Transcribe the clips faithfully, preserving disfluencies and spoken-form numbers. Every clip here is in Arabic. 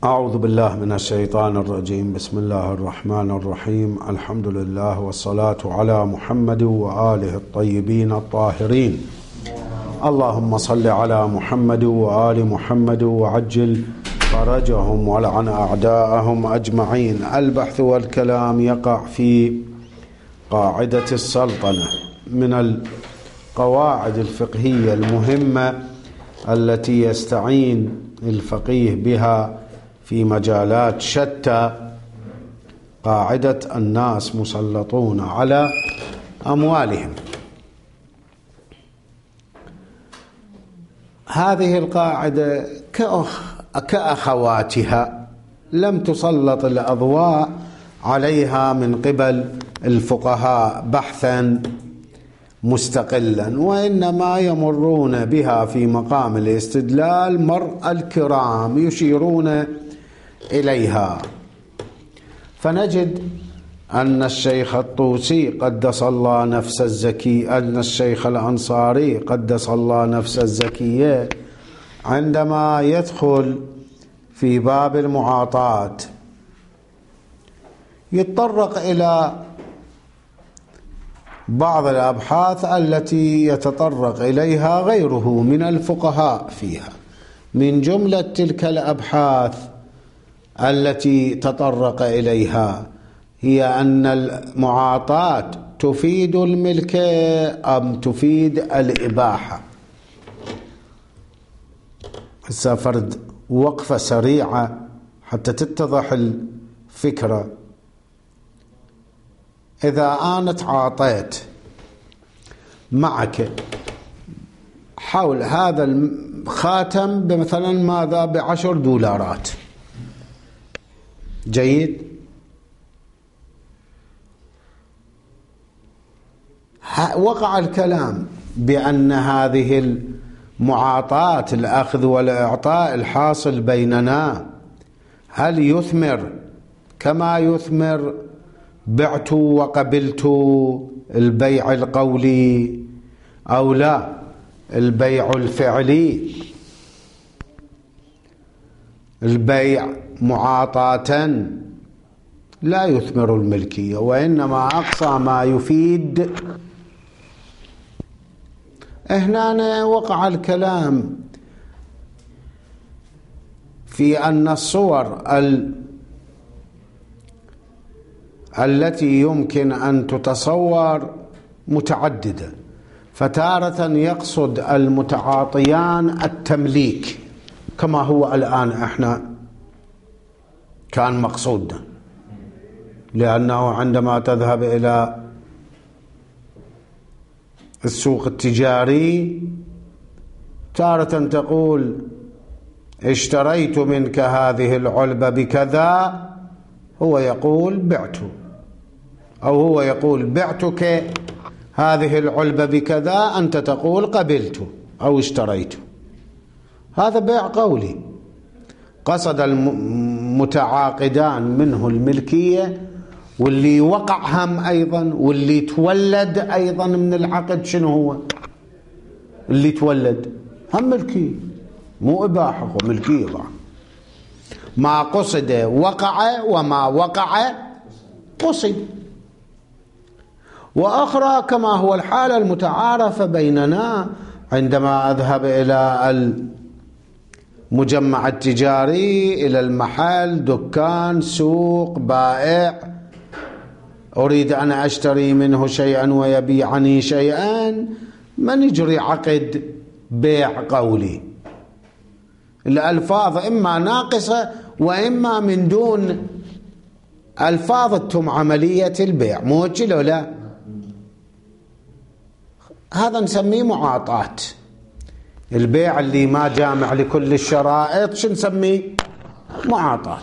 أعوذ بالله من الشيطان الرجيم. بسم الله الرحمن الرحيم. الحمد لله والصلاة على محمد وآله الطيبين الطاهرين. اللهم صل على محمد وآل محمد وعجل فرجهم ولعن أعداءهم أجمعين. البحث والكلام يقع في قاعدة السلطنة من القواعد الفقهية المهمة التي يستعين الفقيه بها في مجالات شتى. قاعدة الناس مسلطون على أموالهم. هذه القاعدة كأخ كأخواتها لم تسلط الأضواء عليها من قبل الفقهاء بحثا مستقلا، وإنما يمرون بها في مقام الاستدلال مر الكرام يشيرون إليها. فنجد أن الشيخ الطوسي قدس الله نفس الزكي، أن الشيخ الأنصاري قدس الله نفس الزكية عندما يدخل في باب المعاطاة يتطرق إلى بعض الأبحاث التي يتطرق إليها غيره من الفقهاء فيها. من جملة تلك الأبحاث التي تطرق إليها هي أن المعاطاة تفيد الملك أم تفيد الإباحة. هسه فرد وقفة سريعة حتى تتضح الفكرة. إذا أنا تعاطيت معك حول هذا الخاتم بمثلا ماذا بعشر دولارات، جيد، وقع الكلام بأن هذه المعاطاة الأخذ والإعطاء الحاصل بيننا هل يثمر كما يثمر بعت وقبلت البيع القولي أو لا البيع الفعلي؟ البيع معاطاة لا يثمر الملكية، وإنما أقصى ما يفيد. هنا وقع الكلام في أن الصور ال التي يمكن أن تتصور متعددة. فتارة يقصد المتعاطيان التمليك كما هو الآن احنا كان مقصودنا، لأنه عندما تذهب إلى السوق التجاري تارة تقول اشتريت منك هذه العلبة بكذا، هو يقول بعته، أو هو يقول بعتك هذه العلبة بكذا، أنت تقول قبلته أو اشتريته. هذا بيع قولي، قصد المتعاقدان منه الملكية، واللي وقع هم أيضا واللي تولد أيضا من العقد. شنو هو اللي تولد؟ هم ملكية، مو إباحة وملكية بعض. ما قصد وقع وما وقع قصد. وأخرى كما هو الحالة المتعارفة بيننا عندما أذهب إلى المجمع التجاري، إلى المحل، دكان، سوق، بائع، أريد أن أشتري منه شيئا ويبيعني شيئا، ما نجري عقد بيع قولي. الألفاظ إما ناقصة وإما من دون ألفاظ تتم عملية البيع، مو كده لا؟ هذا نسميه معاطاة. البيع اللي ما جامع لكل الشرائط شو نسميه؟ معاطاة.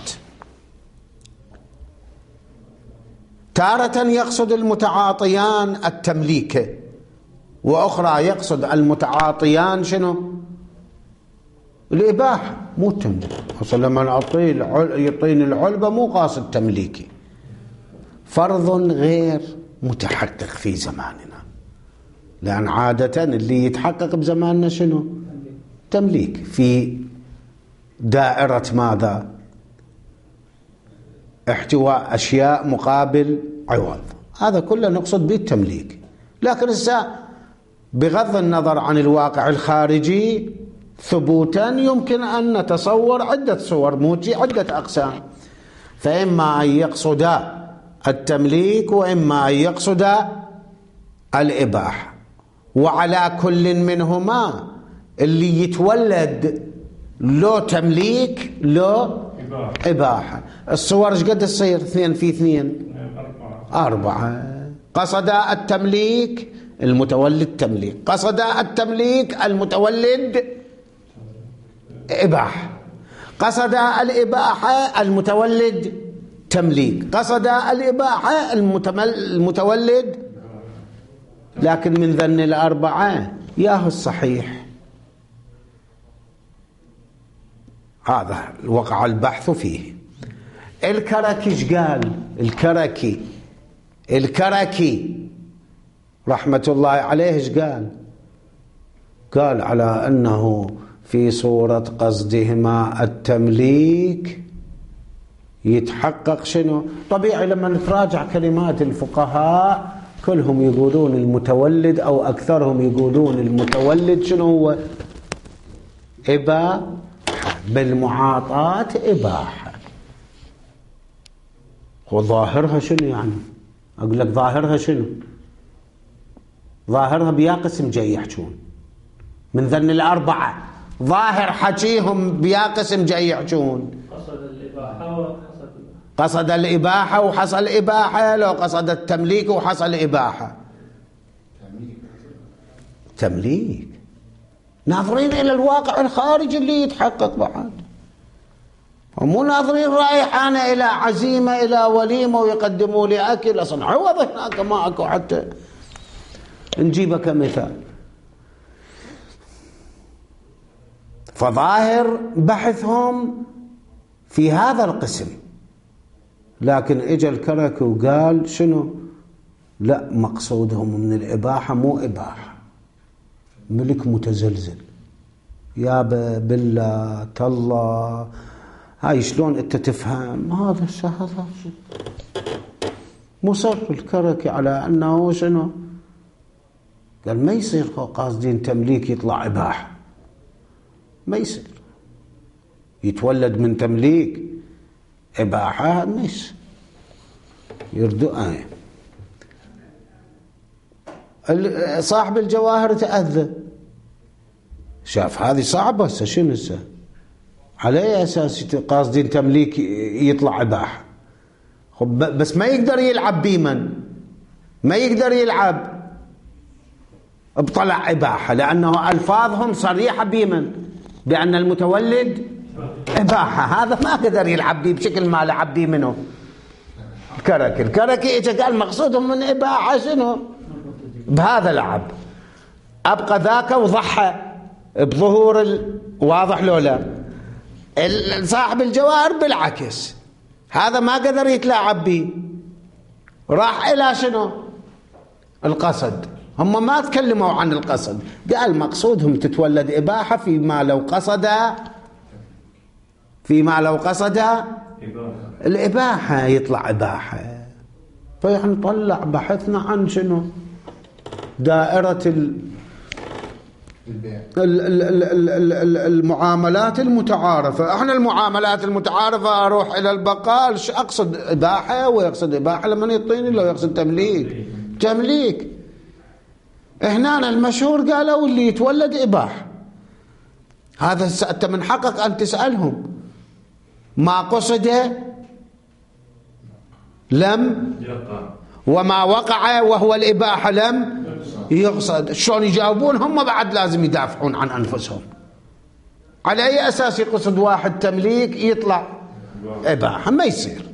تارة يقصد المتعاطيان التمليك، وأخرى يقصد المتعاطيان شنو؟ الإباحة، مو التمليك. أصلا لما يعطيني العلبة مو قاصد تمليكي. فرض غير متحقق في زماننا، لأن عادة اللي يتحقق بزماننا شنو؟ تمليك في دائرة ماذا؟ احتواء أشياء مقابل عوض، هذا كله نقصد به التمليك. لكن هسه بغض النظر عن الواقع الخارجي ثبوتا يمكن أن نتصور عدة صور موجي عدة أقسام، فإما أن يقصد التمليك وإما أن يقصد الإباحة، وعلى كل منهما اللي يتولد له تمليك له إباحة. الصور ايش قد تصير؟ اثنين في اثنين أربعة. أربعة. قصد التمليك المتولد تمليك، قصد التمليك المتولد إباحة، قصد الإباحة المتولد تمليك، قصد الإباحة المتولد. لكن من ذن الأربعة ياهو الصحيح، هذا وقع البحث فيه. الكركي ايش قال؟ الكركي الكركي رحمة الله عليه ايش قال؟ قال على أنه في صورة قصدهما التمليك يتحقق شنو؟ طبيعي لما نتراجع كلمات الفقهاء كلهم يقولون المتولد أو أكثرهم يقولون المتولد شنو هو؟ إباحة، بالمعاطاة إباحة. وظاهرها شنو يعني؟ أقول لك ظاهرها شنو؟ ظاهرها بيا قسم جاي يحجون من ذن الأربعة، ظاهر حكيهم بيا قسم جاي يحجون. قصد الإباحة وحصل قصد الإباحة وحصل إباحة، لو قصد التمليك وحصل إباحة. تمليك ناظرين إلى الواقع الخارجي اللي يتحقق بعد، ومو ناظرين رايح أنا إلى عزيمة إلى وليمة ويقدموا لي أكل، أصلا عوض هناك ما أكو. حتى نجيبه كمثال. فظاهر بحثهم في هذا القسم، لكن اجى الكركي وقال شنو؟ لا، مقصودهم من الإباحة مو إباحة، ملك متزلزل. يا بالله تالله هاي شلون انت تفهم هذا الشهر؟ مصر الكركي على أنه شنو؟ قال ما يصير قاصدين تمليك يطلع إباحة، ما يصير يتولد من تمليك إباحة، ما يصير. يردو آية. صاحب الجواهر تأذى، شاف هذه صعبة، شنو هسه على أي أساس قاصدين تمليك يطلع إباحة؟ بس ما يقدر يلعب بيمن، ما يقدر يلعب بطلع إباحة، لأنه ألفاظهم صريحة بيمن بأن المتولد إباحة. هذا ما قدر يلعب بيه بشكل ما لعب بيه منه الكركي. الكركي إجا قال مقصودهم من إباحة شنو؟ بهذا لعب، أبقى ذاك وضحى بظهور ال... واضح لو لا؟ صاحب الجواهر بالعكس، هذا ما قدر يتلاعب به، راح إلى شنو؟ القصد. هم ما تكلموا عن القصد، قال مقصودهم تتولد إباحة فيما لو قصد فيما لو قصد الإباحة يطلع إباحة. فنحن نطلع بحثنا عن شنو؟ دائرة ال المعاملات المتعارفة. احنا المعاملات المتعارفة اروح الى البقال اقصد إباحة ويقصد إباحة لما يعطيني، لو يقصد تمليك تمليك. هنا المشهور قالوا اللي يتولد إباحة. هذا انت من حقك ان تسألهم ما قصد لم وما وقع وهو الإباحة لم يقصد. شلون يجاوبون؟ هم بعد لازم يدافعون عن أنفسهم. على أي أساس يقصد واحد تمليك يطلع إباحة؟ ما يصير،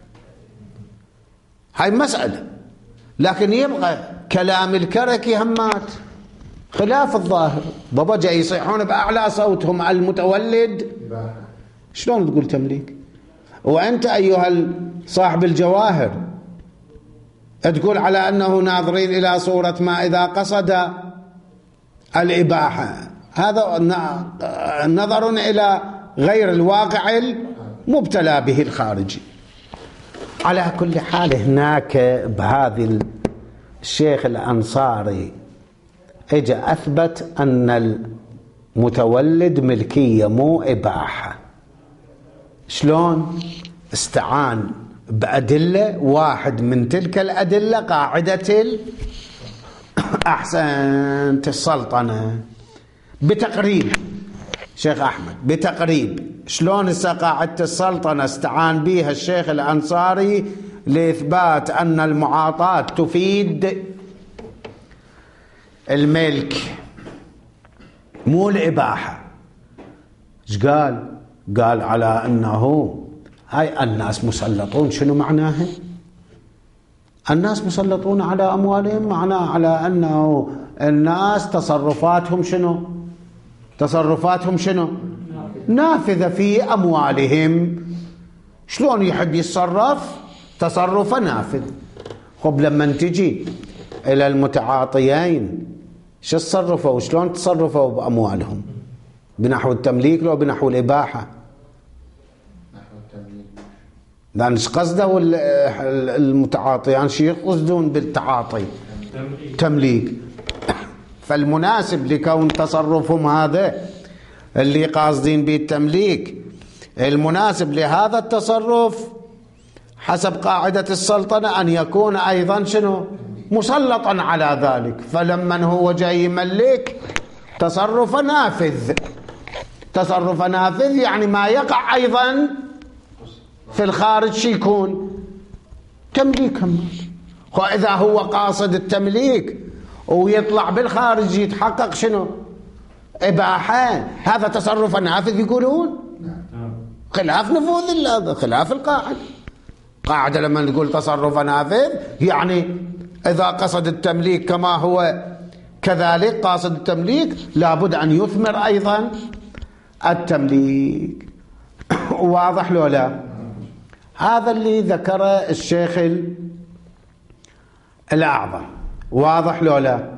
هاي مسألة. لكن يبقى كلام الكركي همات خلاف الظاهر. بابا جاي يصيحون بأعلى صوتهم المتولد، شلون تقول تمليك؟ وأنت أيها صاحب الجواهر تقول على أنه ناظرين إلى صورة ما إذا قصد الإباحة. هذا نظر إلى غير الواقع المبتلى به الخارجي. على كل حال هناك بهذه الشيخ الأنصاري اجى أثبت أن المتولد ملكية مو إباحة. شلون؟ استعان بأدلة، واحد من تلك الأدلة قاعدة أحسنت السلطنة بتقريب شيخ أحمد، بتقريب. شلون هسه قاعدة السلطنة استعان بها الشيخ الأنصاري لإثبات أن المعاطاة تفيد الملك مو الإباحة. ايش قال؟ قال على أنه هاي الناس مسلطون. شنو معناها؟ الناس مسلطون على أموالهم، معناه على أنه الناس تصرفاتهم شنو؟ تصرفاتهم شنو؟ نافذة في أموالهم. شلون يحب يتصرف؟ تصرف نافذ. خب لما تجي إلى المتعاطيين شو تصرفوا وشلون تصرفوا بأموالهم؟ بنحو التمليك لو بنحو الإباحة؟ لأن ايش قصده المتعاطيان؟ شو يقصدون بالتعاطي؟ تمليك. فالمناسب لكون تصرفهم هذا اللي قاصدين به التمليك، المناسب لهذا التصرف حسب قاعدة السلطنة أن يكون أيضا شنو؟ مسلطا على ذلك. فلما هو جاي يملك تصرف نافذ، تصرف نافذ يعني ما يقع أيضا في الخارج شي يكون تمليكا. وإذا هو قاصد التمليك ويطلع بالخارج يتحقق شنو؟ إباحة، هذا تصرف نافذ يقولون، خلاف نفوذ هذا، خلاف القاعدة. قاعدة لما نقول تصرف نافذ يعني إذا قصد التمليك كما هو كذلك قاصد التمليك لابد أن يثمر أيضا التمليك. واضح لو لا؟ هذا اللي ذكره الشيخ الأعظم. واضح لو لا؟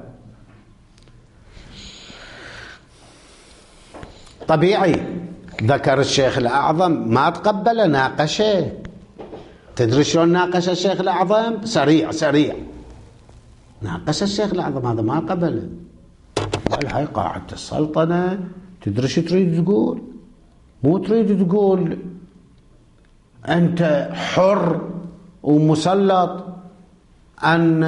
طبيعي ذكر الشيخ الأعظم ما تقبل، ناقشه. تدري شلون ناقش الشيخ الأعظم؟ سريع سريع ناقش الشيخ الأعظم، هذا ما قبله. قال هاي قاعدة السلطنة، تدري شو تريد تقول؟ مو تريد تقول أنت حر ومسلط أن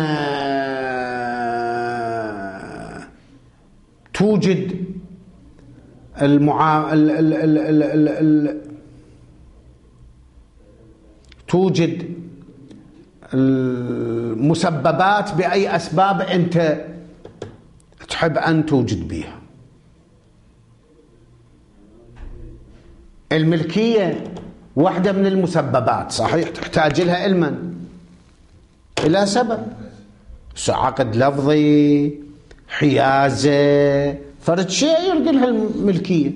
توجد المعا... ال... ال... ال... ال... ال... ال... توجد المسببات بأي أسباب أنت تحب أن توجد بها. الملكية واحدة من المسببات، صحيح تحتاج لها علما إلى سبب، عقد لفظي، حيازة، فرد شيء يرد لها الملكية.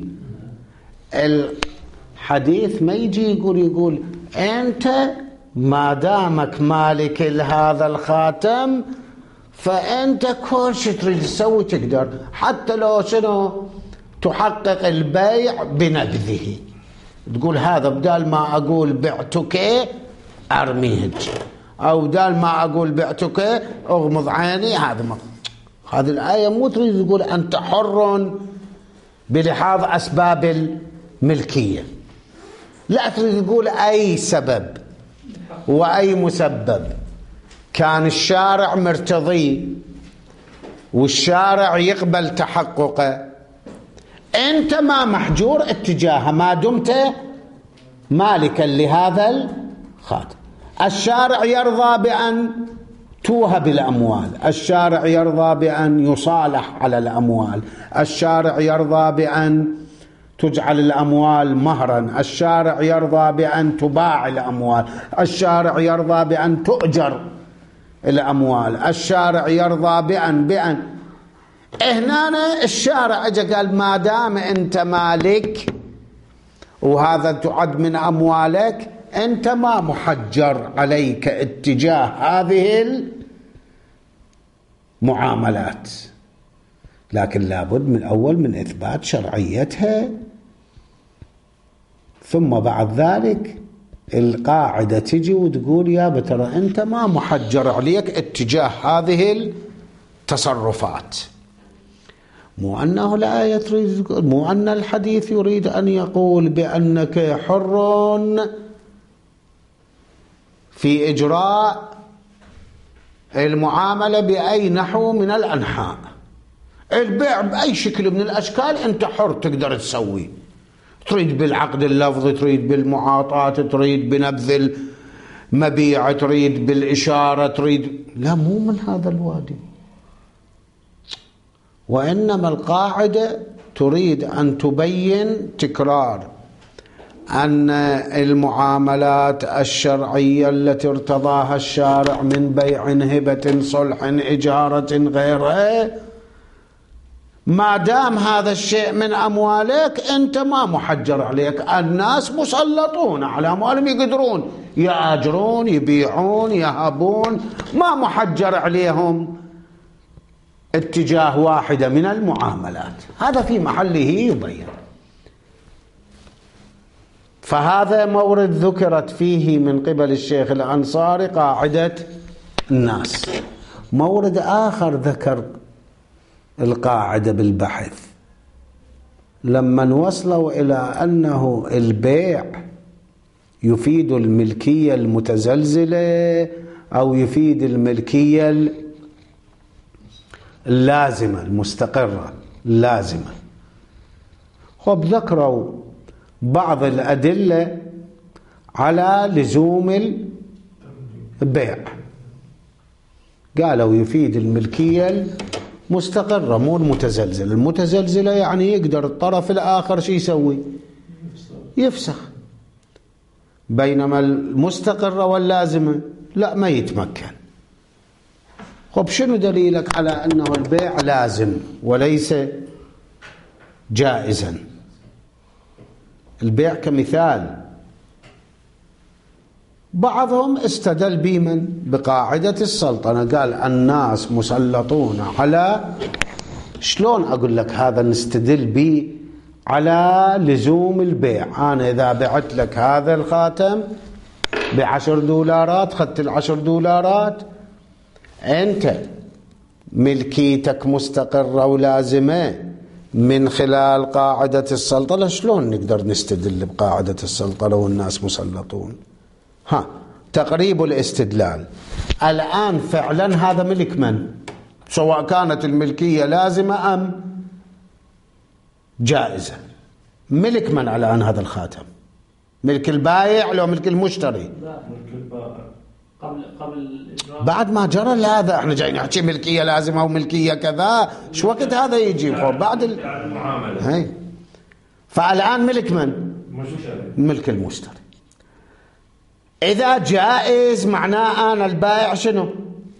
الحديث ما يجي يقول يقول أنت ما دامك مالك لهذا الخاتم فأنت كل شيء تريد تسوي تقدر، حتى لو شنو تحقق البيع بنقده. تقول هذا بدال ما أقول بعتك أرميه، أو بدال ما أقول بعتك أغمض عيني. هذا ما هذه الآية مو تريد تقول أنت حر بلحاظ أسباب الملكية، لا تريد تقول أي سبب وأي مسبب كان الشارع مرتضي والشارع يقبل تحققه، أنت ما محجور اتجاهه ما دمت مالكا لهذا الخاتم. الشارع يرضى بأن توهب الأموال، الشارع يرضى بأن يصالح على الأموال، الشارع يرضى بأن تجعل الأموال مهرا، الشارع يرضى بأن تباع الأموال، الشارع يرضى بأن تؤجر الأموال، الشارع يرضى بأن بأن هنا الشارع اجى قال ما دام أنت مالك وهذا تعد من أموالك أنت ما محجر عليك اتجاه هذه المعاملات، لكن لابد من أول من إثبات شرعيتها، ثم بعد ذلك القاعدة تجي وتقول يا بترى أنت ما محجر عليك اتجاه هذه التصرفات، مو أنه الآية تريد، مو أن الحديث يريد أن يقول بأنك حر في إجراء المعاملة بأي نحو من الأنحاء. البيع بأي شكل من الأشكال أنت حر تقدر تسوي، تريد بالعقد اللفظي، تريد بالمعاطاة، تريد بنبذ المبيع، تريد بالإشارة، تريد، لا مو من هذا الوادي. وإنما القاعدة تريد أن تبين تكرار أن المعاملات الشرعية التي ارتضاها الشارع من بيع، هبة، صلح، إجارة، غيرها، ما دام هذا الشيء من أموالك أنت ما محجر عليك. الناس مسلطون على أموالهم، يقدرون يأجرون، يبيعون، يهبون، ما محجر عليهم اتجاه واحدة من المعاملات. هذا في محله يبين. فهذا مورد ذكرت فيه من قبل الشيخ الأنصاري قاعدة الناس. مورد آخر ذكر القاعدة بالبحث لما وصلوا إلى أنه البيع يفيد الملكية المتزلزلة أو يفيد الملكية اللازمة المستقرة اللازمة. خب ذكروا بعض الأدلة على لزوم البيع، قالوا يفيد الملكية المستقرة مو المتزلزلة. المتزلزلة يعني يقدر الطرف الآخر شو يسوي؟ يفسخ. بينما المستقرة واللازمة لا، ما يتمكن. خب شنو دليلك على أنه البيع لازم وليس جائزا؟ البيع كمثال بعضهم استدل بمن؟ بقاعدة السلطنة، قال الناس مسلطون على، شلون أقول لك هذا نستدل به على لزوم البيع؟ أنا إذا بعت لك هذا الخاتم بعشر دولارات، خدت العشر دولارات، أنت ملكيتك مستقرة ولازمة من خلال قاعدة السلطنة. شلون نقدر نستدل بقاعدة السلطنة والناس مسلطون؟ ها، تقريب الاستدلال. الآن فعلا هذا ملك من؟ سواء كانت الملكية لازمة أم جائزة، ملك من الآن هذا الخاتم؟ ملك البائع لو ملك المشتري؟ لا، ملك البائع قبل قبل الإجراء. بعد ما جرى هذا احنا جايين نحكي ملكية لازمة وملكية كذا، شو وقت هذا يجي؟ بعد المعاملة. هي. فالآن ملك من؟ مشتري. ملك المشتري. إذا جائز معناه أنا البائع شنو؟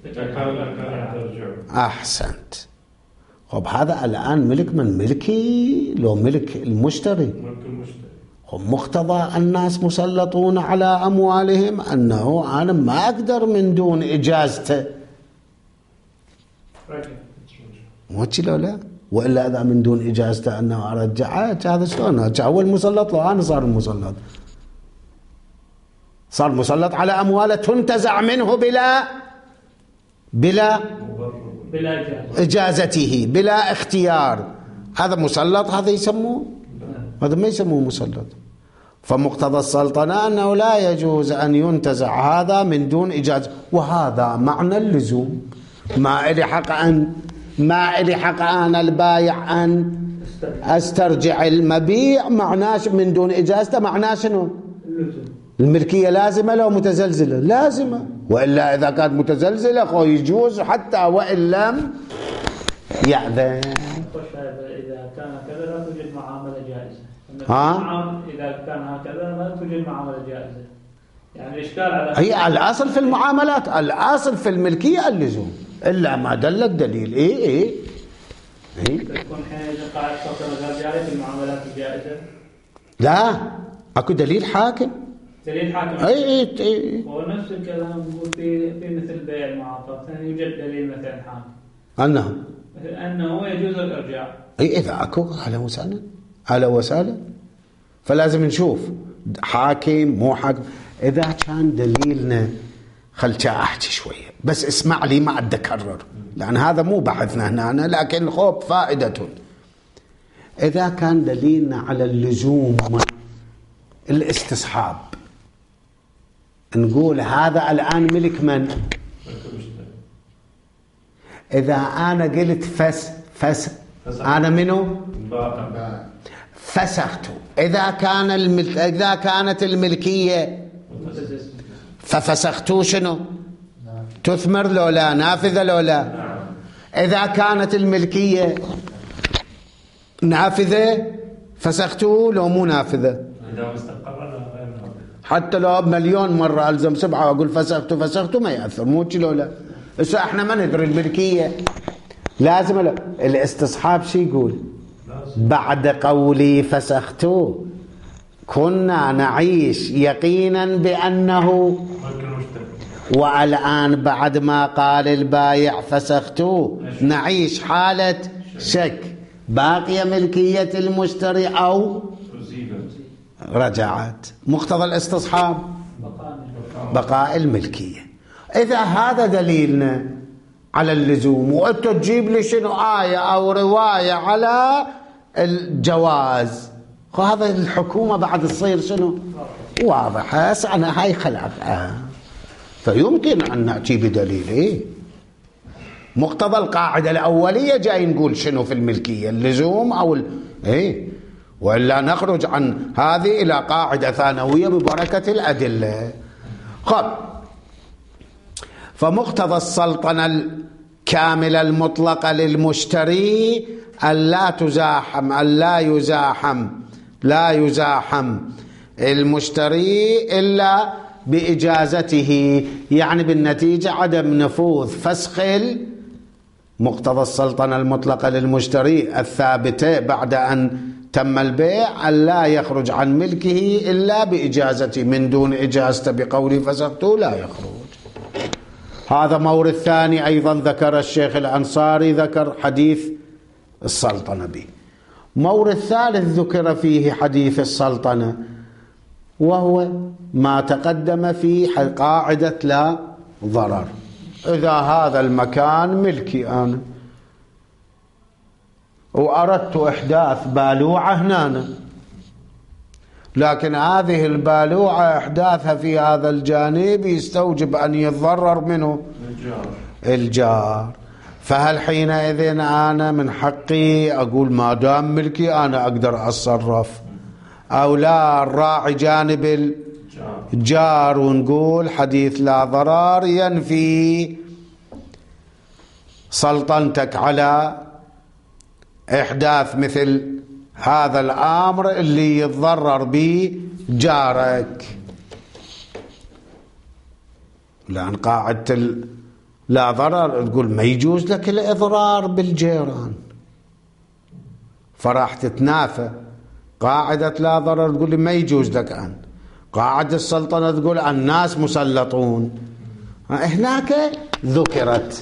أحسنت. خب هذا الآن ملك من؟ ملكي لو ملك المشتري؟ ملك المشتري. خب مقتضى الناس مسلطون على أموالهم أنه أنا ما أقدر من دون إجازته. مو لو لا، وإلا إذا من دون إجازته أنه أرجعه، هذا شلون؟ هو المسلط لو أنا صار المسلط، صار مسلط على أمواله تنتزع منه بلا بلا بلا إجازته، بلا اختيار. هذا مسلط؟ هذا يسموه؟ هذا ما يسموه مسلط. فمقتضى السلطنة أنه لا يجوز أن ينتزع هذا من دون إجازة، وهذا معنى اللزوم. ما إلي حق أن ما إلي حق أنا البايع أن أسترجع المبيع معناه من دون إجازته، معناه شنو؟ الملكية لازمة لو متزلزلة؟ لازمة. وإلا إذا كانت متزلزلة خو يجوز حتى وإن لم يأذن. إذا كان كذا لا توجد معاملة جائزة. ها؟ إذا كان هكذا لا توجد معاملة جائزة. يعني الإشكال على هي الأصل في المعاملات، الأصل في الملكية اللزوم، إلا ما دلت دليل. إيه إيه إيه تكون حينئذ قاعدة السلطنة غير في المعاملات الجائزة؟ لا، أكو دليل حاكم. دليل حاكم. أي إيه إيه. ونفس الكلام نقول في في مثل بيع المعاطاة يوجد دليل مثلا حاكم أنه أنه يجوز الإرجاع. أي إذا أكو أهلا وسهلا، أهلا وسهلا. فلازم نشوف حاكم مو حاكم. إذا كان دليلنا، خل أحكي شوية بس اسمع لي ما عاد أكرر لأن هذا مو بحثنا هنا، لكن الخوف فائدة. إذا كان دليلنا على اللزوم الاستصحاب، نقول هذا الآن ملك من؟ إذا أنا قلت فس فس أنا منو؟ فسخته. إذا كان الملك إذا كانت الملكية ففسختو شنو؟ تثمر لو لا؟ نافذة لو لا؟ إذا كانت الملكية نافذة فسختو لو مو نافذة؟ حتى لو مليون مرة ألزم سبعة وأقول فسختو فسختو ما يأثر، مو لو لا. بس احنا ما ندري الملكية لازم لا. الاستصحاب شي يقول؟ بعد قولي فسختو كنا نعيش يقينا بأنه، والآن بعد ما قال البايع فسختو نعيش حالة شك، باقية ملكية المشتري أو رجعت. مقتضى الاستصحاب بقاء الملكية. إذا هذا دليلنا على اللزوم وأنت تجيب لي شنو آية أو رواية على الجواز، هذا الحكومة بعد تصير شنو واضحة. أنا هاي خلافها، فيمكن أن نأتي بدليل. إيه؟ مقتضى القاعدة الأولية جاي نقول شنو في الملكية، اللزوم أو ال... إيه؟ وإلا نخرج عن هذه إلى قاعدة ثانوية ببركة الأدلة. خب، فمقتضى السلطنة الكاملة المطلقة للمشتري ألا تزاحم ألا يزاحم لا يزاحم المشتري إلا بإجازته، يعني بالنتيجة عدم نفوذ فسخ مقتضى السلطنة المطلقة للمشتري الثابتة بعد أن تم البيع ألا يخرج عن ملكه إلا بإجازته، من دون إجازته بقول فسخته لا يخرج. هذا مورد ثاني أيضا ذكر الشيخ الأنصاري، ذكر حديث السلطنة به. مورد ثالث ذكر فيه حديث السلطنة وهو ما تقدم في قاعدة لا ضرر. إذا هذا المكان ملكي أنا وأردت إحداث بالوعة هنا، لكن هذه البالوعة إحداثها في هذا الجانب يستوجب أن يتضرر منه الجار, الجار. فهل حينئذ أنا من حقي أقول ما دام ملكي أنا أقدر أتصرف، أو لا الراعي جانب الجار ونقول حديث لا ضرر ينفي سلطنتك على إحداث مثل هذا الأمر اللي يتضرر به جارك؟ لأن قاعدة لا ضرر تقول ما يجوز لك الإضرار بالجيران، فراح تتنافى. قاعدة لا ضرر تقول ما يجوز لك أن، قاعدة السلطنة تقول الناس مسلطون. هناك ذكرت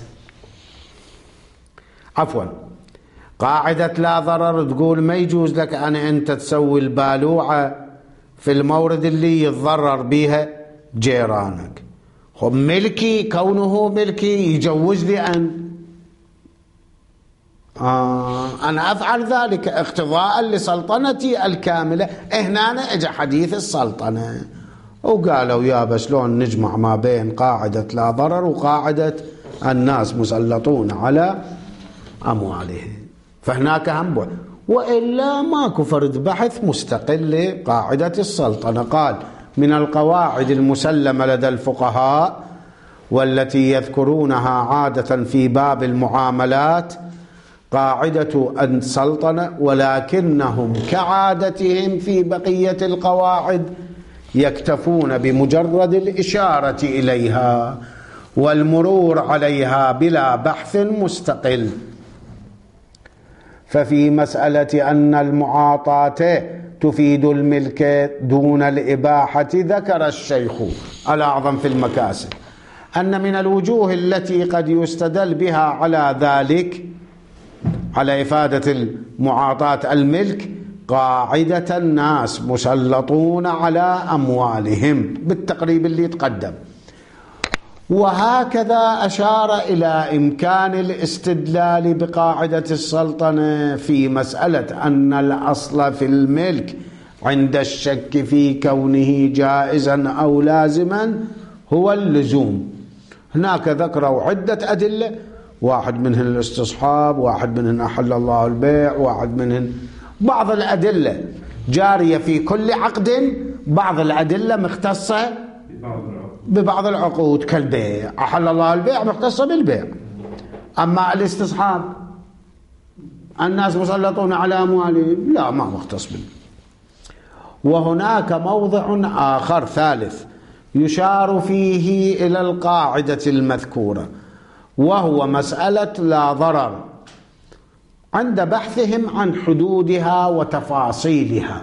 عفوا قاعدة لا ضرر تقول ما يجوز لك أن أنت تسوي البالوعة في المورد اللي يتضرر بها جيرانك. خب ملكي، كونه ملكي يجوز لي أن آه أنا أفعل ذلك اقتضاء لسلطنتي الكاملة. هنا اجى حديث السلطنة وقالوا يا بس لون نجمع ما بين قاعدة لا ضرر وقاعدة الناس مسلطون على أموالهم، فهناك هم. وإلا ماكو فرد بحث مستقل لقاعدة السلطنة. قال من القواعد المسلمة لدى الفقهاء والتي يذكرونها عادة في باب المعاملات قاعدة السلطنة، ولكنهم كعادتهم في بقية القواعد يكتفون بمجرد الإشارة إليها والمرور عليها بلا بحث مستقل. ففي مسألة أن المعاطاة تفيد الملك دون الإباحة ذكر الشيخ الأعظم في المكاسب أن من الوجوه التي قد يستدل بها على ذلك، على إفادة المعاطاة الملك، قاعدة الناس مسلطون على أموالهم بالتقريب اللي يتقدم. وهكذا أشار إلى إمكان الاستدلال بقاعدة السلطنة في مسألة أن الأصل في الملك عند الشك في كونه جائزا أو لازما هو اللزوم. هناك ذكروا عدة أدلة، واحد منهن الاستصحاب، واحد منهن أحل الله البيع، واحد منهن بعض الأدلة جارية في كل عقد، بعض الأدلة مختصة ببعض العقود كالبيع. أحل الله البيع مختصة بالبيع. أما الاستصحاب الناس مسلطون على أموالهم لا، ما مختص بالبيع. وهناك موضع آخر ثالث يشار فيه إلى القاعدة المذكورة، وهو مسألة لا ضرر عند بحثهم عن حدودها وتفاصيلها.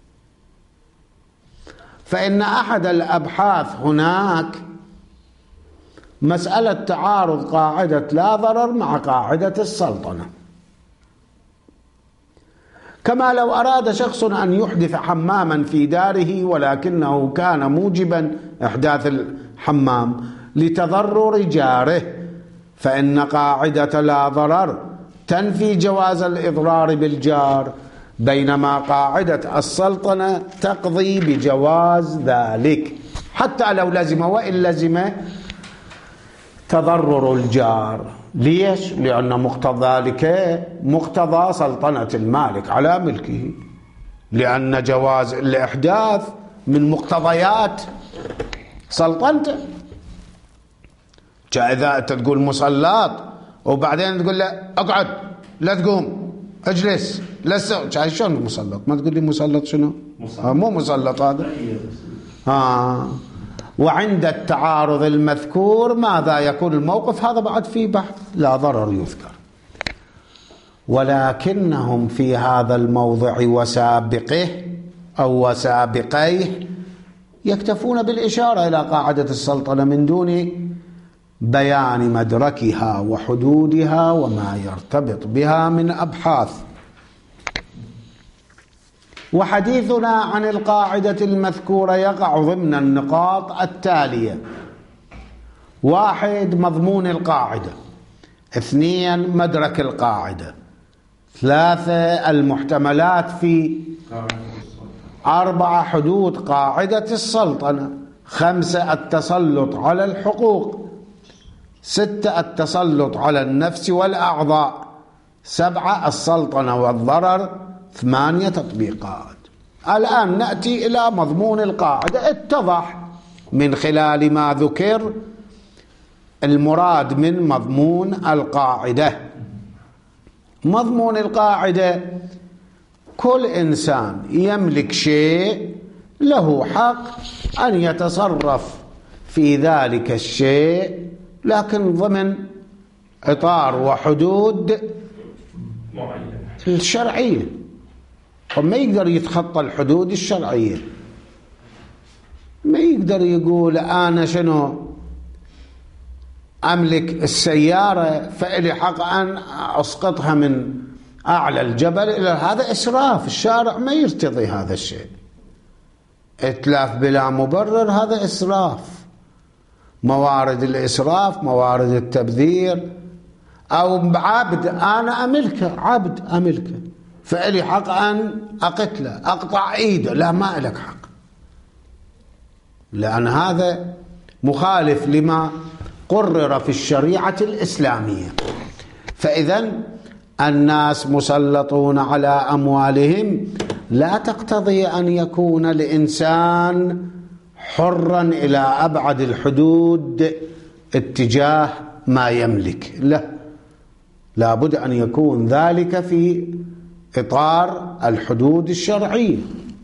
فإن أحد الأبحاث هناك مسألة تعارض قاعدة لا ضرر مع قاعدة السلطنة. كما لو أراد شخص أن يحدث حماما في داره ولكنه كان موجبا إحداث الحمام لتضرر جاره، فإن قاعدة لا ضرر تنفي جواز الإضرار بالجار، بينما قاعدة السلطنة تقضي بجواز ذلك حتى لو لزم، وإن لزم تضرر الجار. ليش؟ لأن مقتضى ذلك مقتضى سلطنة المالك على ملكه، لأن جواز الإحداث من مقتضيات سلطنته. إذا أنت تقول مسلط وبعدين تقول له اقعد لا تقوم اجلس لا تسوي، شلون مسلط؟ ما تقول لي مسلط شنو؟ مسلط. مو مسلط هذا. ها. وعند التعارض المذكور ماذا يكون الموقف؟ هذا بعد فيه بحث، لا ضرر يذكر. ولكنهم في هذا الموضع وسابقه أو وسابقيه يكتفون بالإشارة إلى قاعدة السلطنة من دون بيان مدركها وحدودها وما يرتبط بها من أبحاث. وحديثنا عن القاعدة المذكورة يقع ضمن النقاط التالية: واحد، مضمون القاعدة. اثنين، مدرك القاعدة. ثلاثة، المحتملات في. أربعة، حدود قاعدة السلطنة. خمسة، التسلط على الحقوق. ستة، التسلط على النفس والأعضاء. سبعة، السلطنة والضرر. ثمانية، تطبيقات. الآن نأتي إلى مضمون القاعدة. اتضح من خلال ما ذكر المراد من مضمون القاعدة. مضمون القاعدة: كل إنسان يملك شيء له حق أن يتصرف في ذلك الشيء، لكن ضمن إطار وحدود الشرعية، وما يقدر يتخطى الحدود الشرعية. ما يقدر يقول أنا شنو أملك السيارة فإلي حق أن أسقطها من أعلى الجبل إلى هذا إسراف. الشارع ما يرتضي هذا الشيء. إتلاف بلا مبرر هذا إسراف. موارد الإسراف، موارد التبذير. أو عبد أنا أملكه، عبد أملكه فإلي حق أن أقتله أقطع إيده، لا، ما لك حق، لأن هذا مخالف لما قرر في الشريعة الإسلامية. فإذا الناس مسلطون على أموالهم لا تقتضي أن يكون الإنسان حرا إلى أبعد الحدود اتجاه ما يملك، لا، لابد أن يكون ذلك في إطار الحدود الشرعية.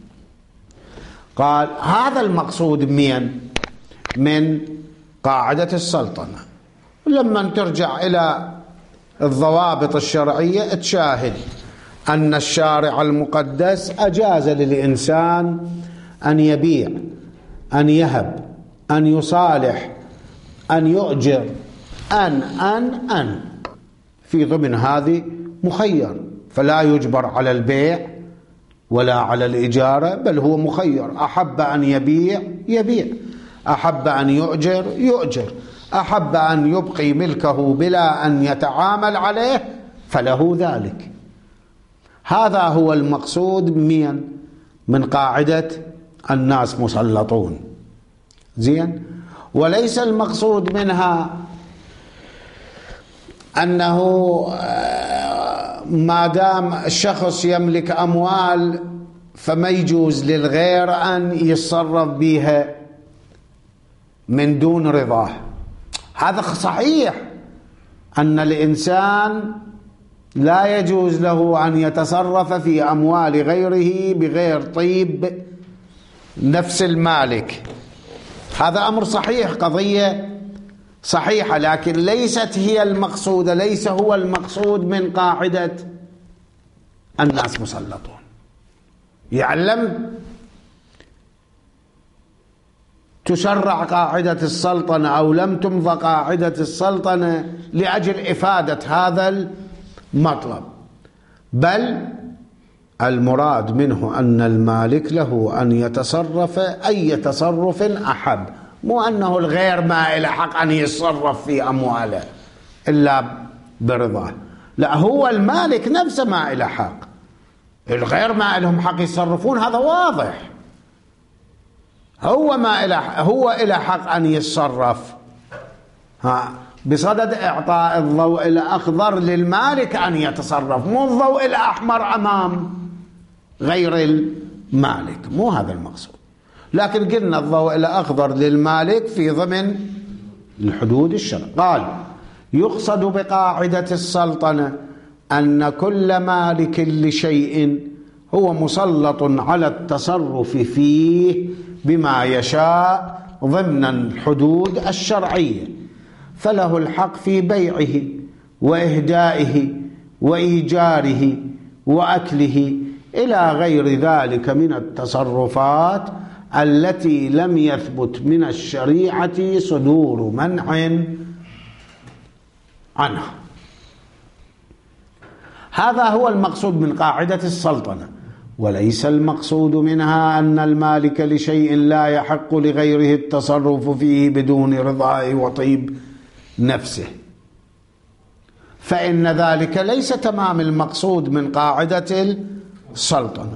قال هذا المقصود من من قاعدة السلطنة. لما ترجع إلى الضوابط الشرعية تشاهد أن الشارع المقدس أجاز للإنسان أن يبيع، أن يهب، أن يصالح، أن يؤجر، أن أن أن في ضمن هذه مخير، فلا يجبر على البيع ولا على الإجارة، بل هو مخير، أحب أن يبيع يبيع، أحب أن يؤجر يؤجر، أحب أن يبقي ملكه بلا أن يتعامل عليه فله ذلك. هذا هو المقصود من من قاعدة الناس مسلطون. زين، وليس المقصود منها أنه ما دام الشخص يملك أموال فما يجوز للغير أن يتصرف بها من دون رضاه. هذا صحيح أن الإنسان لا يجوز له أن يتصرف في أموال غيره بغير طيب نفس المالك، هذا أمر صحيح، قضية صحيحة، لكن ليست هي المقصودة، ليس هو المقصود من قاعدة الناس مسلطون. يعلم تشرع قاعدة السلطنة أو لم تمضى قاعدة السلطنة لأجل إفادة هذا المطلب، بل المراد منه أن المالك له أن يتصرف أي تصرف أحب، مو أنه الغير ما إلى حق أن يتصرف في أمواله إلا برضاه، لا، هو المالك نفسه ما إلى حق، الغير ما لهم حق يتصرفون، هذا واضح. هو ما إلى هو إلى حق أن يتصرف ها بصدد إعطاء الضوء الأخضر للمالك أن يتصرف، مو الضوء الأحمر أمام غير المالك، مو هذا المقصود. لكن قلنا الضوء الأخضر للمالك في ضمن الحدود الشرع. قال: يقصد بقاعدة السلطنة أن كل مالك لشيء هو مسلط على التصرف فيه بما يشاء ضمن الحدود الشرعية، فله الحق في بيعه وإهدائه وإيجاره وأكله إلى غير ذلك من التصرفات التي لم يثبت من الشريعة صدور منع عنها. هذا هو المقصود من قاعدة السلطنة، وليس المقصود منها أن المالك لشيء لا يحق لغيره التصرف فيه بدون رضاه وطيب نفسه، فإن ذلك ليس تمام المقصود من قاعدة السلطنة،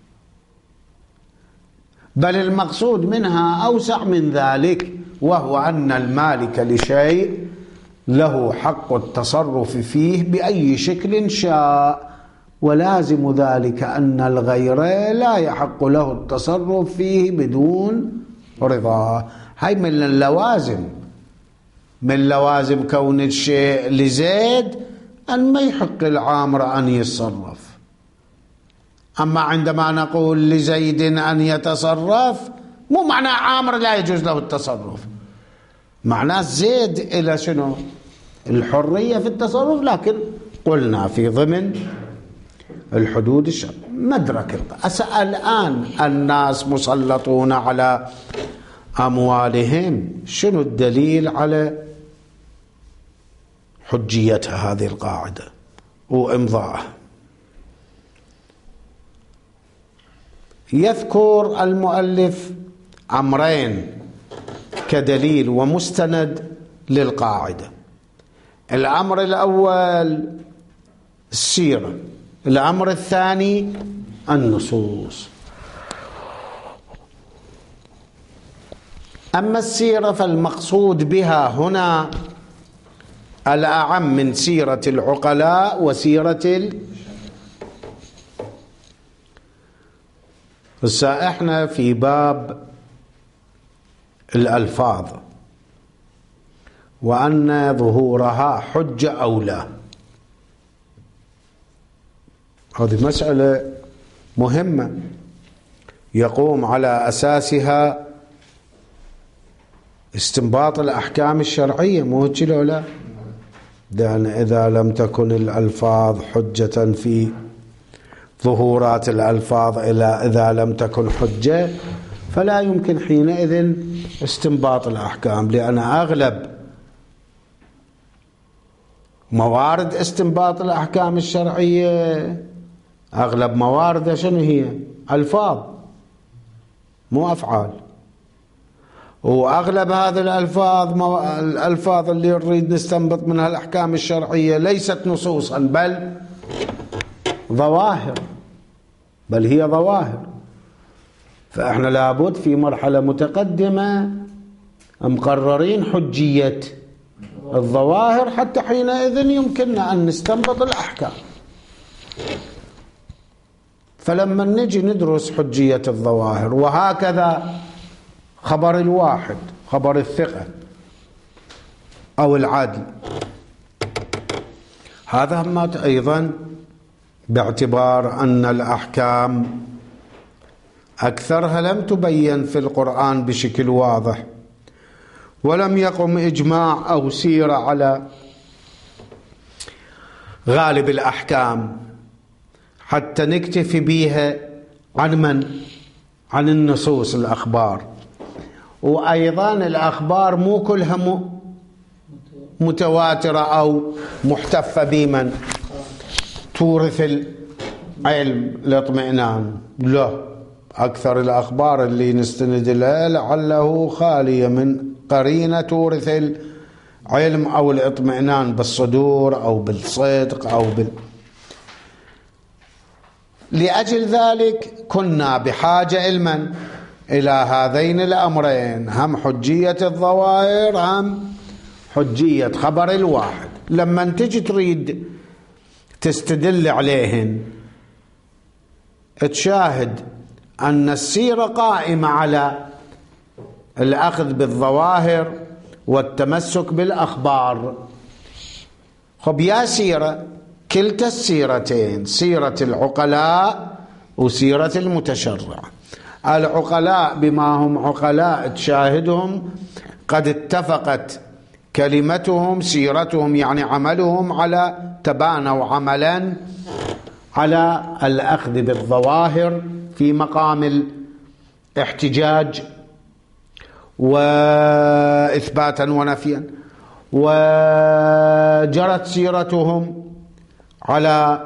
بل المقصود منها أوسع من ذلك، وهو أن المالك لشيء له حق التصرف فيه بأي شكل شاء، ولازم ذلك أن الغير لا يحق له التصرف فيه بدون رضاه. هاي من اللوازم، من لوازم كون الشيء لزيد أن ما يحق العامر أن يتصرف. أما عندما نقول لزيد أن يتصرف، مو معنى عامر لا يجوز له التصرف، معناه زيد إلى شنو؟ الحرية في التصرف، لكن قلنا في ضمن الحدود الشرعية. مدرك أسأل الآن الناس مسلطون على أموالهم، شنو الدليل على حجيتها هذه القاعدة وإمضاءها؟ يذكر المؤلف أمرين كدليل ومستند للقاعدة. الأمر الأول السيرة، الأمر الثاني النصوص. أما السيرة فالمقصود بها هنا الأعم من سيرة العقلاء وسيرة ال... هسه احنا في باب الألفاظ وأن ظهورها حجة أو لا، هذه مسألة مهمة يقوم على أساسها استنباط الأحكام الشرعية، مو هيك لو لا؟ لأن إذا لم تكن الألفاظ حجة في ظهورات الألفاظ إلى إذا لم تكن حجة فلا يمكن حينئذ استنباط الأحكام، لأن أغلب موارد استنباط الأحكام الشرعية أغلب موارده شنو هي؟ ألفاظ مو أفعال، وأغلب هذه الألفاظ مو... الألفاظ اللي نريد نستنبط منها الأحكام الشرعية ليست نصوصا بل ظواهر، بل هي ظواهر. فإحنا لابد في مرحلة متقدمة مقررين حجية الظواهر حتى حينئذ يمكننا أن نستنبط الأحكام. فلما نجي ندرس حجية الظواهر، وهكذا خبر الواحد، خبر الثقة أو العدل، هذا ما أيضا باعتبار أن الأحكام أكثرها لم تبين في القرآن بشكل واضح، ولم يقم إجماع أو سيرة على غالب الأحكام حتى نكتفي بها عن من؟ عن النصوص الأخبار. وأيضا الأخبار مو كلها متواترة أو محتفة بمن تورث العلم الاطمئنان، لا، أكثر الأخبار اللي نستند لها لعله خالية من قرينة تورث العلم أو الاطمئنان بالصدور أو بالصدق أو بال... لأجل ذلك كنا بحاجة علما إلى هذين الأمرين، هم حجية الظواهر هم حجية خبر الواحد. لما تجي تريد تستدل عليهن تشاهد أن السيرة قائمة على الأخذ بالظواهر والتمسك بالأخبار. خب يا سيرة، كلتا السيرتين، سيرة العقلاء وسيرة المتشرع. العقلاء بما هم عقلاء تشاهدهم قد اتفقت كلمتهم، سيرتهم يعني عملهم، على تبانوا عملا على الأخذ بالظواهر في مقام الاحتجاج وإثباتا ونفيا، وجرت سيرتهم على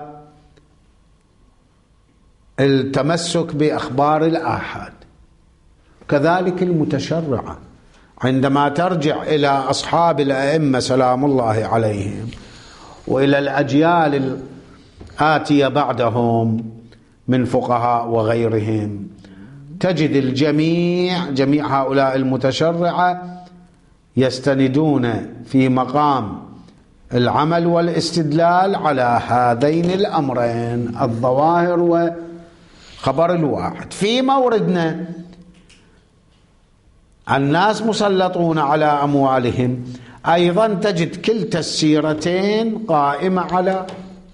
التمسك بأخبار الآحاد. كذلك المتشرعة عندما ترجع إلى أصحاب الأئمة سلام الله عليهم وإلى الأجيال الآتية بعدهم من فقهاء وغيرهم، تجد الجميع جميع هؤلاء المتشرعة يستندون في مقام العمل والاستدلال على هذين الأمرين، الظواهر وخبر الواحد. في موردنا الناس مسلطون على أموالهم، أيضا تجد كلتا السيرتين قائمة على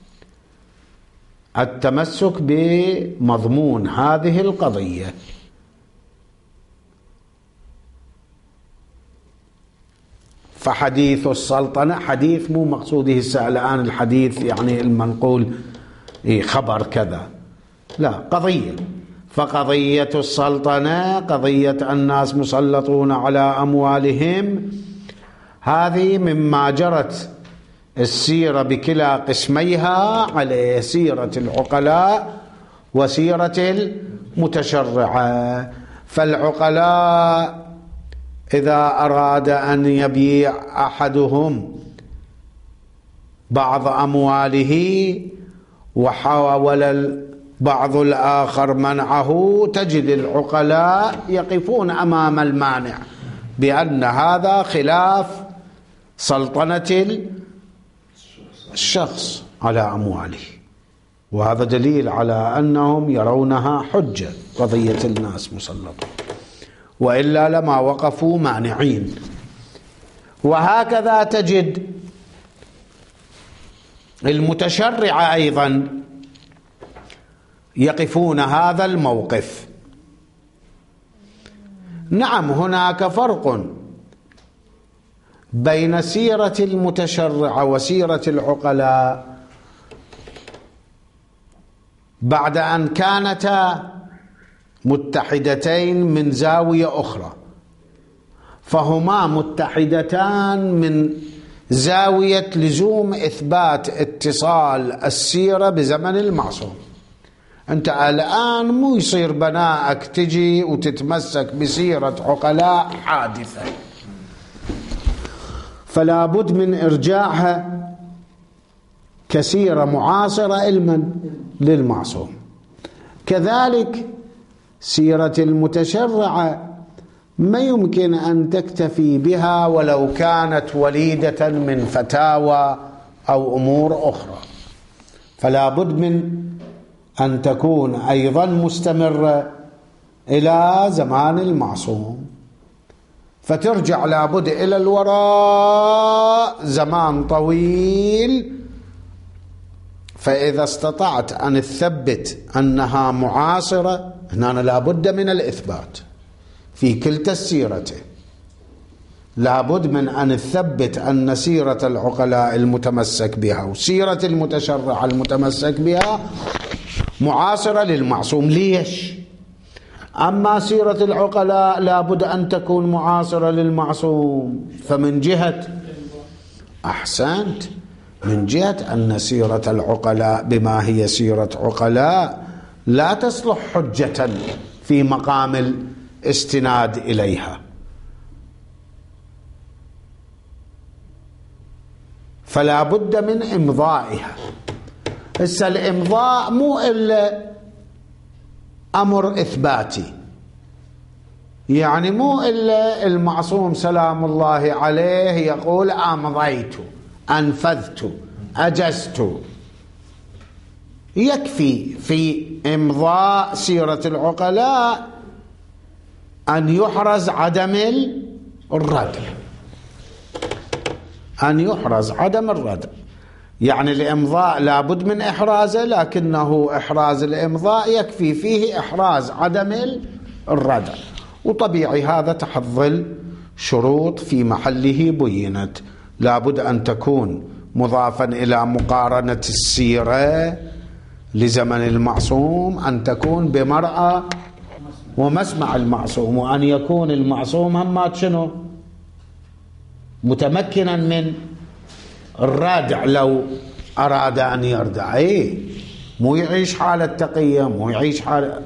التمسك بمضمون هذه القضية. فحديث السلطنة حديث مو مقصوده الآن الحديث يعني المنقول إيه خبر كذا، لا، قضية. فقضية السلطنة قضية الناس مسلطون على أموالهم، هذه مما جرت السيرة بكلا قسميها عليه، سيرة العقلاء وسيرة المتشرعة. فالعقلاء إذا أراد أن يبيع أحدهم بعض أمواله وحاول بعض الآخر منعه، تجد العقلاء يقفون أمام المانع بأن هذا خلاف سلطنة الشخص على أمواله، وهذا دليل على أنهم يرونها حجة قضية الناس مسلطة، وإلا لما وقفوا مانعين. وهكذا تجد المتشرع أيضا يقفون هذا الموقف. نعم، هناك فرق بين سيرة المتشرع وسيرة العقلاء بعد أن كانتا متحدتين من زاوية أخرى، فهما متحدتان من زاوية لزوم إثبات اتصال السيرة بزمن المعصوم. أنت الآن مو يصير بنائك تجي وتتمسك بسيرة عقلاء حادثة، فلا بد من إرجاعها كسيرة معاصرة علما للمعصوم. كذلك سيرة المتشرعة ما يمكن أن تكتفي بها ولو كانت وليدة من فتاوى أو أمور أخرى، فلا بد من أن تكون أيضا مستمرة إلى زمان المعصوم، فترجع لابد إلى الوراء زمان طويل. فإذا استطعت أن تثبت أنها معاصرة، هنا لابد من الإثبات في كلتا السيرتين، لابد من أن تثبت أن سيرة العقلاء المتمسك بها وسيرة المتشرع المتمسك بها معاصرة للمعصوم. ليش؟ أما سيرة العقلاء لابد أن تكون معاصرة للمعصوم، فمن جهة أحسنت من جهة أن سيرة العقلاء بما هي سيرة عقلاء لا تصلح حجة في مقام الاستناد إليها، فلا بد من إمضائها. هسه الإمضاء مو إلا أمر إثباتي، يعني مو إلا المعصوم سلام الله عليه يقول أمضيت، أنفذت، أجزت. يكفي في إمضاء سيرة العقلاء أن يحرز عدم الردع، أن يحرز عدم الردع. يعني الإمضاء لابد من إحرازه، لكنه إحراز الإمضاء يكفي فيه إحراز عدم الردع، وطبيعي هذا تحت ظل شروط في محله بينت. لابد أن تكون مضافا إلى مقارنة السيرة لزمن المعصوم، أن تكون بمرأى ومسمع المعصوم، وأن يكون المعصوم همات شنو متمكنا من الرادع لو أراد أن يردع، إيه مو يعيش حالة تقية، مو يعيش حالة.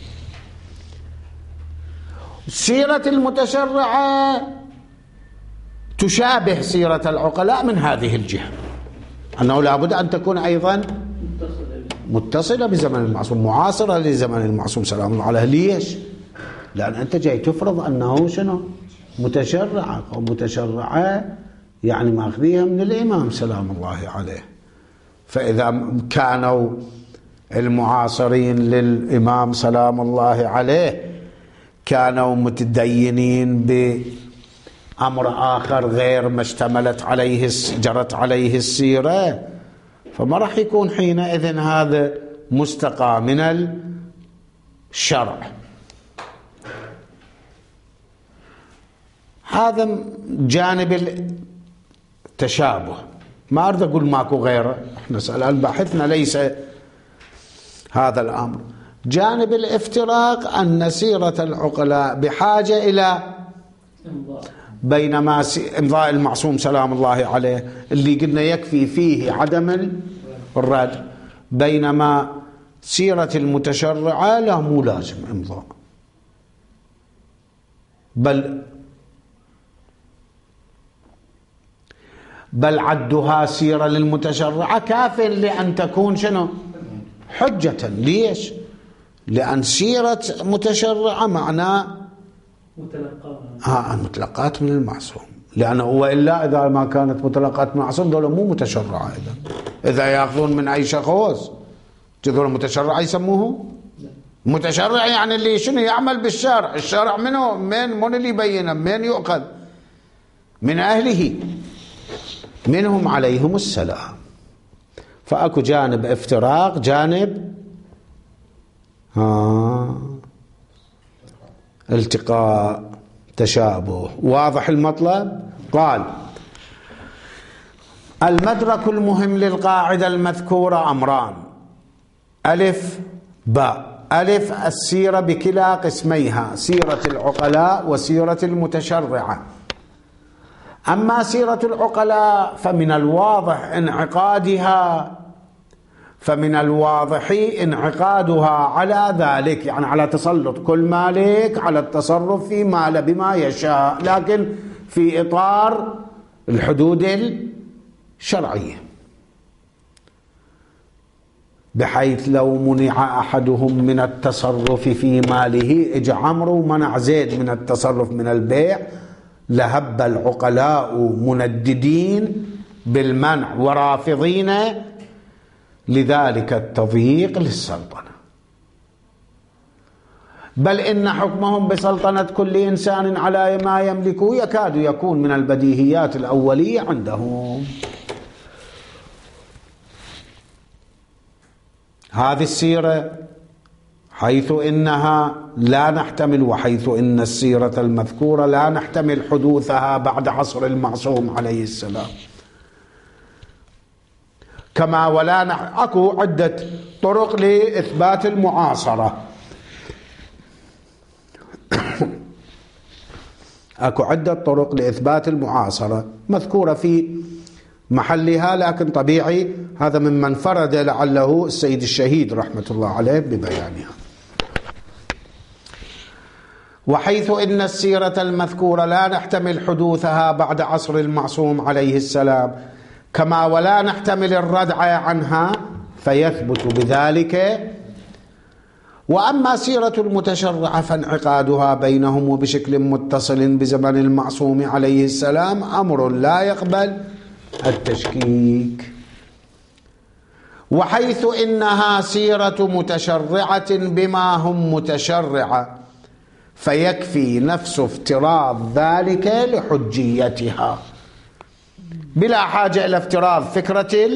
سيرة المتشرعة تشابه سيرة العقلاء من هذه الجهة، أنه لابد أن تكون أيضا متصلة بزمن المعصوم، معاصرة لزمن المعصوم سلام الله عليه. ليش؟ لأن أنت جاي تفرض أنه شنو متشرعة، أو متشرعة يعني ماخذيها من الإمام سلام الله عليه. فإذا كانوا المعاصرين للإمام سلام الله عليه كانوا متدينين بأمر آخر غير ما اشتملت عليه جرت عليه السيرة، فما راح يكون حينئذ هذا مستقى من الشرع. هذا جانب التشابه، ما أريد أقول ماكو غيره، احنا سأل بحثنا ليس هذا الأمر. جانب الافتراق أن سيرة العقلاء بحاجة إلى بينما إمضاء المعصوم سلام الله عليه اللي قلنا يكفي فيه عدم الرد، بينما سيرة المتشرعة لا مو لازم إمضاء، بل بل عدها سيرة للمتشرعة كاف لأن تكون شنو حجة. ليش؟ لأن سيرة متشرعة معناه آه متلقات من المعصوم، لأنه وإلا إذا ما كانت متلقات من المعصوم دول مو متشرعة. إذا إذا يأخذون من أي شخص تقول متشرع يسموه متشرع، يعني اللي شنو يعمل بالشرع. الشرع منه من من اللي يبينه، من يؤخذ من أهله منهم عليهم السلام. فأكو جانب افتراق، جانب آه التقاء تشابه. واضح المطلب؟ قال المدرك المهم للقاعدة المذكورة أمران: ألف باء. ألف السيرة بكلا قسميها، سيرة العقلاء وسيرة المتشرعة. أما سيرة العقلاء فمن الواضح انعقادها فمن الواضح انعقادها على ذلك، يعني على تسلط كل مالك على التصرف في ماله بما يشاء، لكن في إطار الحدود الشرعية، بحيث لو منع أحدهم من التصرف في ماله، اجى عمرو ومنع زيد من التصرف من البيع، لهب العقلاء منددين بالمنع ورافضين لذلك التضييق للسلطنة، بل إن حكمهم بسلطنة كل إنسان على ما يملكه يكاد يكون من البديهيات الأولية عندهم. هذه السيرة حيث إنها لا نحتمل، وحيث إن السيرة المذكورة لا نحتمل حدوثها بعد عصر المعصوم عليه السلام، كما ولا نح... أكو عدة طرق لإثبات المعاصرة أكو عدة طرق لإثبات المعاصرة مذكورة في محلها، لكن طبيعي هذا ممن فرد لعله السيد الشهيد رحمة الله عليه ببيانها. وحيث إن السيرة المذكورة لا نحتمل حدوثها بعد عصر المعصوم عليه السلام، كما ولا نحتمل الردع عنها، فيثبت بذلك. وأما سيرة المتشرع فانعقادها بينهم وبشكل متصل بزمن المعصوم عليه السلام أمر لا يقبل التشكيك. وحيث إنها سيرة متشرعة بما هم متشرعة، فيكفي نفس افتراض ذلك لحجيتها، بلا حاجة إلى افتراض فكرة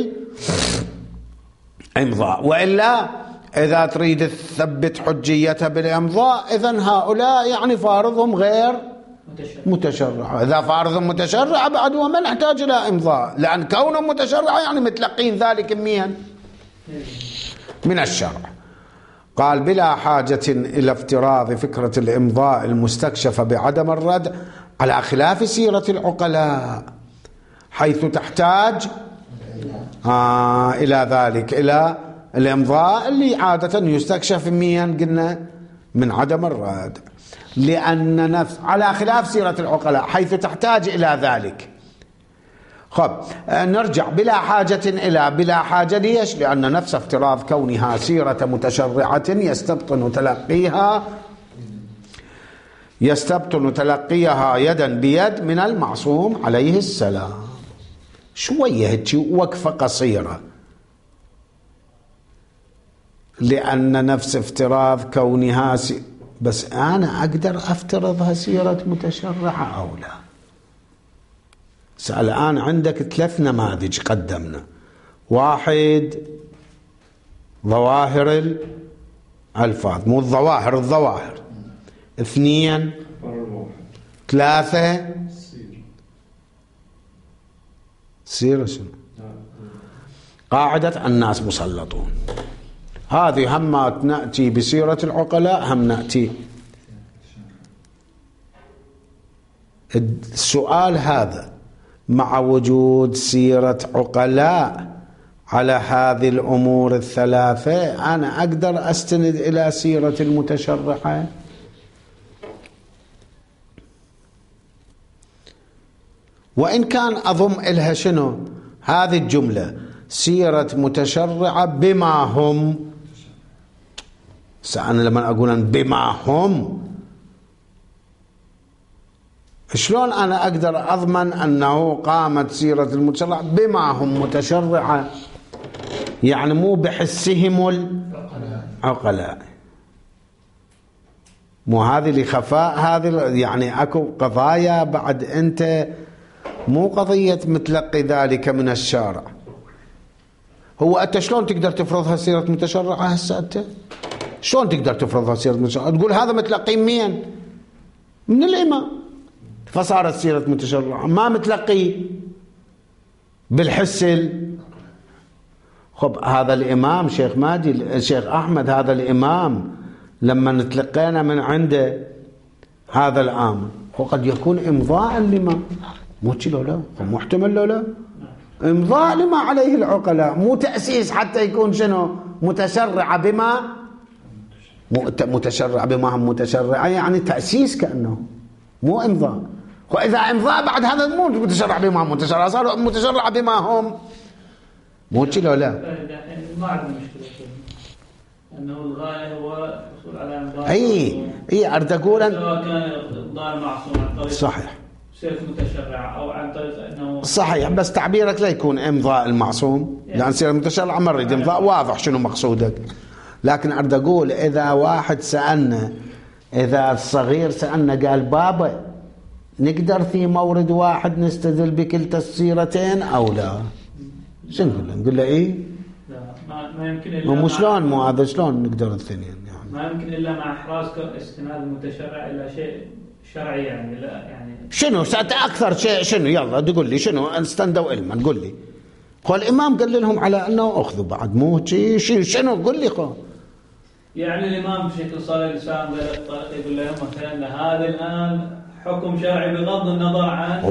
الإمضاء. وإلا إذا تريد تثبت حجيتها بالإمضاء، إذن هؤلاء يعني فارضهم غير متشرع. إذا فارضهم متشرع بعد وما نحتاج إلى إمضاء، لأن كونهم متشرع يعني متلقين ذلك منين؟ من الشرع. قال بلا حاجة إلى افتراض فكرة الإمضاء المستكشفة بعدم الردع، على خلاف سيرة العقلاء حيث تحتاج آه إلى ذلك، إلى الإمضاء اللي عادة يستكشف مين؟ قلنا من عدم الردع، لأن نفس على خلاف سيرة العقلاء حيث تحتاج إلى ذلك. خب نرجع بلا حاجة إلى بلا حاجة ليش؟ لأن نفس افتراض كونها سيرة متشرعة يستبطن تلقيها يستبطن تلقيها يدا بيد من المعصوم عليه السلام. شوية هيك وقفة قصيرة، لأن نفس افتراض كونها سي... بس أنا أقدر أفترضها سيرة متشرعة أو لا؟ سأل الآن عندك ثلاث نماذج قدمنا: واحد ظواهر الألفاظ، مو الظواهر الظواهر، اثنين ثلاثة سيرة شنو؟ قاعدة الناس مسلطون. هذه هم نأتي بسيرة العقلاء، هم نأتي. السؤال هذا مع وجود سيرة عقلاء على هذه الأمور الثلاثة، أنا أقدر أستند إلى سيرة المتشرعة؟ وإن كان أضم إلها شنو هذه الجملة: سيرة متشرعة بما هم. سأنا لما أقول بما هم، شلون أنا أقدر أضمن أنه قامت سيرة المتشرع بما هم متشرعة؟ يعني مو بحسهم العقلاء، مو هذه لخفاء هذه، يعني أكو قضايا بعد أنت مو قضية متلقي ذلك من الشارع. هو أنت شلون تقدر تفرضها سيرة متشرعة هسه؟ أنت شلون تقدر تفرضها سيرة متشرعة؟ تقول هذا متلقي مين؟ من الإمام، فصارت سيرة متشرعة. ما متلقي بالحس. خب هذا الإمام شيخ ماجي الشيخ أحمد، هذا الإمام لما نتلقينا من عنده هذا الأمر، وقد يكون إمضاء لما مو لو لا محتمل لو لا إمضاء لما عليه العقلاء، مو تأسيس حتى يكون شنو متشرع بما متشرع بما هم متشرع، يعني تأسيس كأنه مو إمضاء. وإذا إمضاء بعد هذا مو متشرع بما هم متشرع، صاروا متشرع بما هم مو كذا. لا ما عندنا مشكلة أنه الغاية هو الحصول على إمضاء. أي أي أريد أقول أن سواء كان إمضاء المعصوم عن طريق صحيح سيف متشرع أو عن طريق أنه صحيح، بس تعبيرك لا يكون إمضاء المعصوم يعني لأن سير المتشرع ما نريد إمضاء واضح شنو مقصودك. لكن أريد أقول إذا واحد سألنا، إذا الصغير سألنا قال بابا نقدر في مورد واحد نستدل بكلتا السيرتين أو لا، شنو نقول له؟ نقول له إيه؟ لا ما, ما يمكن إلا مو شلون مو هذا شلون نقدر الاثنين يعني. ما يمكن إلا مع إحراز استناد المتشرع إلى شيء شرعي يعني. لا يعني شنو سأت أكثر شيء شنو؟ يلا تقول لي شنو استندوا علما، نقول لي قال الإمام قال لهم على أنه أخذوا بعد مو شيء شنو قل لي قال يعني الإمام بشكل صار لسان ذلك الطريق يقول لهم مثلا أن هذا الآن حكم شرعي بغض النظر عن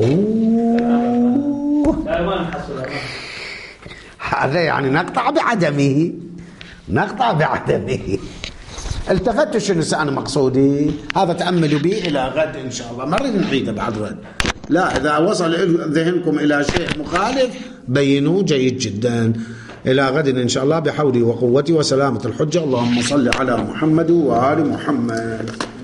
لا ما نحصل هذا يعني نقطع بعدمه نقطع بعدمه. التفت شنو أنا مقصودي؟ هذا تأملوا به إلى غد إن شاء الله، ما نريد نعيده بعد غد. لا إذا وصل ذهنكم إلى شيء مخالف بينوه جيد جدا. إلى غد إن شاء الله بحولي وقوتي وسلامة الحجة. اللهم صل على محمد وآل محمد.